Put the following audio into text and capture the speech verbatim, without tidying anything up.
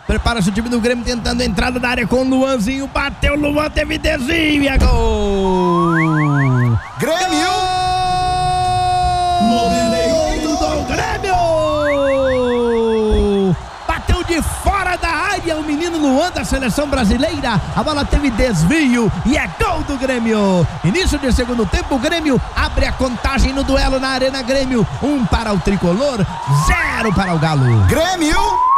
Prepara-se o time do Grêmio tentando entrada na área com o Luanzinho. Bateu, Luan, teve desvio e é gol! Grêmio! noventa e oito do Grêmio! Bateu de fora da área o menino Luan da seleção brasileira. A bola teve desvio e é gol do Grêmio. Início de segundo tempo, o Grêmio abre a contagem no duelo na Arena Grêmio. Um para o Tricolor, zero para o Galo. Grêmio!